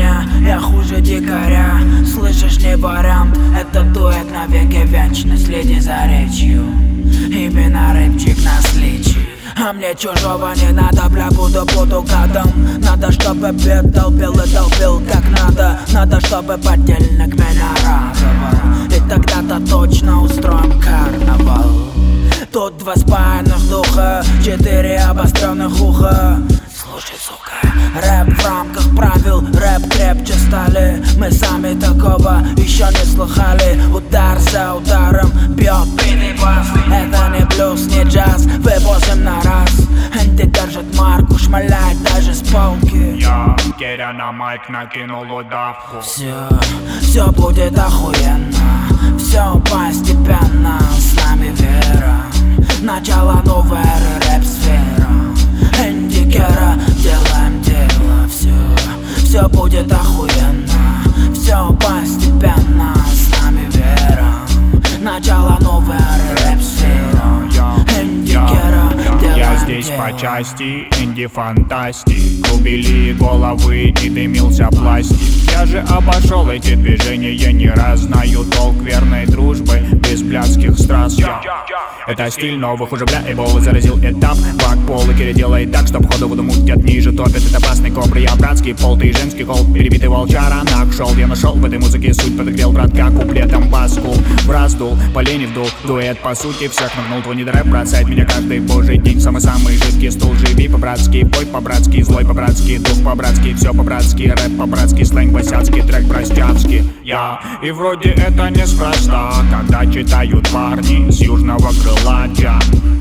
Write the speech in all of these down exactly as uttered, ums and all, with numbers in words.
меня, я хуже дикаря. Слышишь, не вариант, это дуэт навеки вечно. Следи за речью, именно рэпчик на сличи. А мне чужого не надо, бля, буду, буду гадом. Надо, чтобы бед долбил и долбил как надо. Надо, чтобы подельник меня радовал. И тогда-то точно устроим карнавал. Тут два спаянных духа, четыре обостренных уха. Слушай, сука, рэп в рамках правил, рэп крепче стали. Мы сами такого еще не слыхали. Удар за ударом бьет битый бас. Это не блюз, не джаз, вывозим на раз. Энди держит марку, шмаляет даже с полки. Я, Керя на майк, накинул удавку. Все, все будет охуенно, все постепенно, с нами вера. Начало новой эры, рэп-сфера. Энди, Кера, делаем дело. Все, все будет охуенно, все постепенно, с нами вера. Начало новой эры, рэп-сфера. Энди, Кера, делаем Я здесь дело. по части инди-фантастик. Рубили головы и дымился пластик. Я же обошел эти движения не раз. Знаю толк верной дружбы без блядских страз. Это стиль новых уже, бля, эболы заразил этап. Бак пол и Керри делает так, чтоб ходу воду мутят ниже топят. Это опасный кобры, я братский пол, ты женский холд. Перебитый волчара, шел, я нашел в этой музыке суть. Подогрел братка куплетом баску. В раз дул, полени вдул, дуэт по сути всех нагнул. Твой недорэп бросает меня каждый божий день. Самый-самый жидкий стул, живи по-братски, пой по-братски, злой по-братски, дух по-братски, все по-братски, рэп по-братски, сленг босяцкий, трек простяцкий. Я, и вроде это неспроста, когда читают парни с южного крыла джа.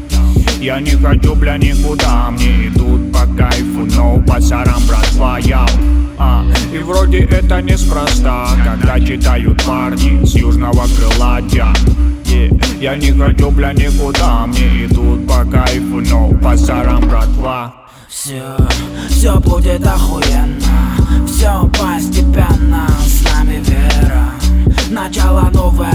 Я не хочу, бля, никуда, мне идут по кайфу, но по сарам, братва, я. А, и вроде это неспроста, когда читают парни с южного крыла джа. Yeah. Я не хочу, бля, никуда, мне идут по кайфу, но по сарам, братва. Все, все будет охуенно, все постепенно, с нами вера. Начало новой